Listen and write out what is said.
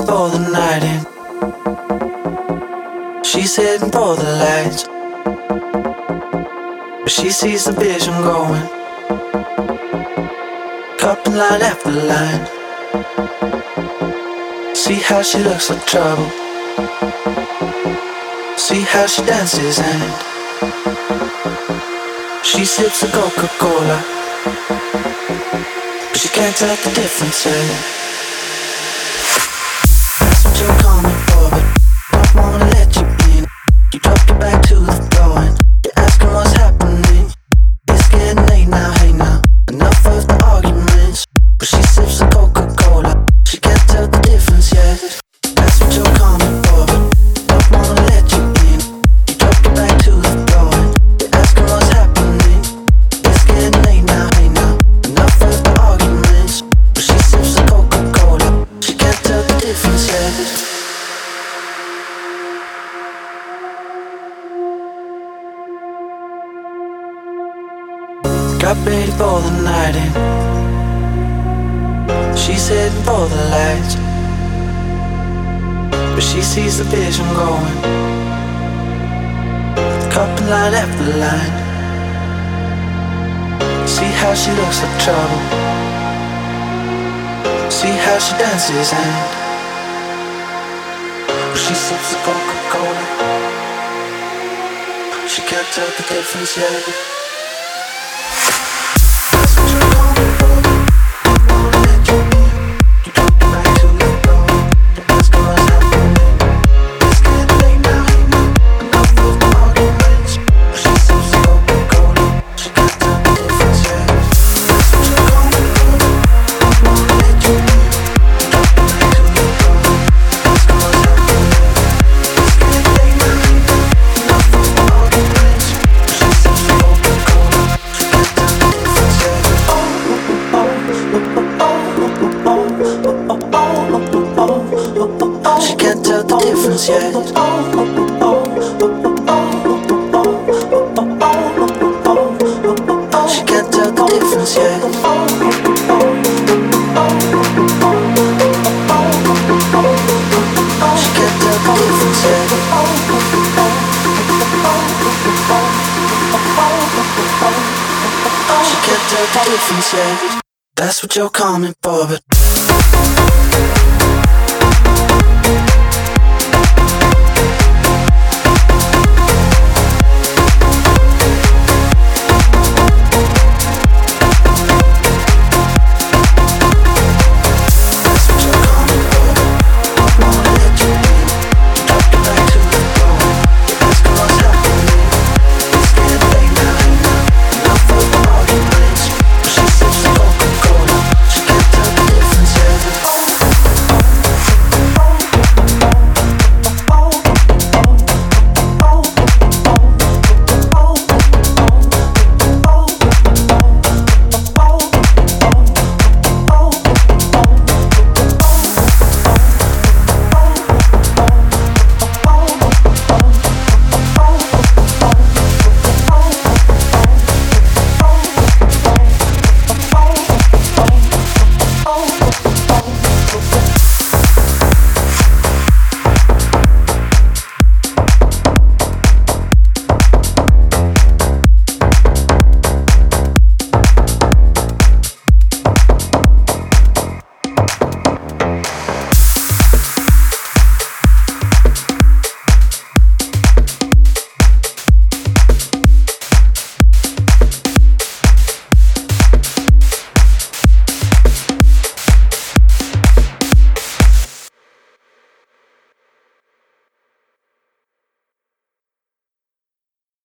for the night in. She's heading for the lights, but she sees the vision going, cupping line after line. See how she looks like trouble, see how she dances and she sips a Coca-Cola, but she can't tell the difference yet. That's what you're coming for, but don't wanna let you in. You drop your back to the floor and you're asking what's happening. It's getting late now, hey now, enough of the arguments. But she sips a Coca-Cola, she can't tell the difference yet. That's what you're coming for, but don't wanna let you in. You drop your back to the floor and you're asking what's happening. It's getting late now, hey now, enough of the arguments. But she sips a Coca-Cola, she can't tell the difference yet. Got ready for the night in. She's heading for the lights, but she sees the vision going, cupping line after line. See how she looks like trouble, see how she dances and she sips the Coca-Cola, she can't tell the difference yet. She can't tell the difference yet. She can't tell the difference yet. She can't tell the difference yet. She can't tell the difference yet. That's what you're coming for, but